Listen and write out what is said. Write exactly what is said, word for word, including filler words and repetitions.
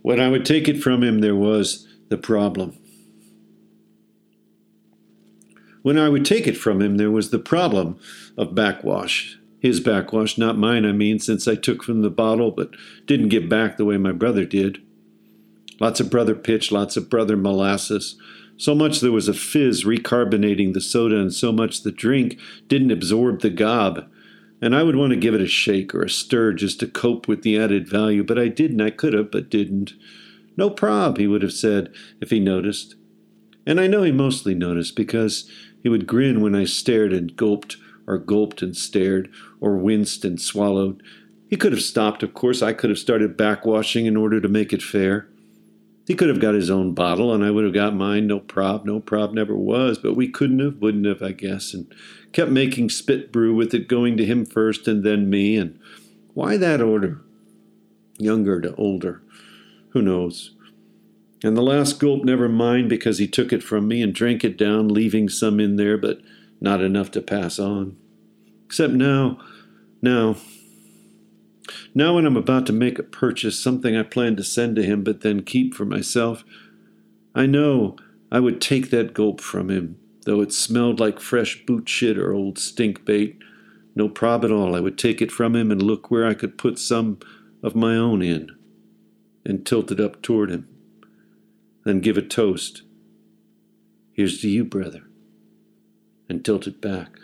When I would take it from him, there was the problem. When I would take it from him, there was the problem of backwash. His backwash, not mine, I mean, since I took from the bottle but didn't give back the way my brother did. Lots of brother pitch, lots of brother molasses. So much there was a fizz recarbonating the soda, and so much the drink didn't absorb the gob. And I would want to give it a shake or a stir just to cope with the added value, but I didn't. I could have, but didn't. No prob, he would have said if he noticed. And I know he mostly noticed, because he would grin when I stared and gulped, or gulped and stared, or winced and swallowed. He could have stopped, of course. I could have started backwashing in order to make it fair. He could have got his own bottle, and I would have got mine. No prob, no prob never was, but we couldn't have, wouldn't have, I guess, and kept making spit brew with it, going to him first and then me. And why that order? Younger to older. Who knows? And the last gulp, never mind, because he took it from me and drank it down, leaving some in there, but not enough to pass on. Except now, now, now when I'm about to make a purchase, something I plan to send to him but then keep for myself, I know I would take that gulp from him, though it smelled like fresh boot shit or old stink bait. No prob at all. I would take it from him and look where I could put some of my own in, and tilt it up toward him. Then give a toast. Here's to you, brother, and tilt it back.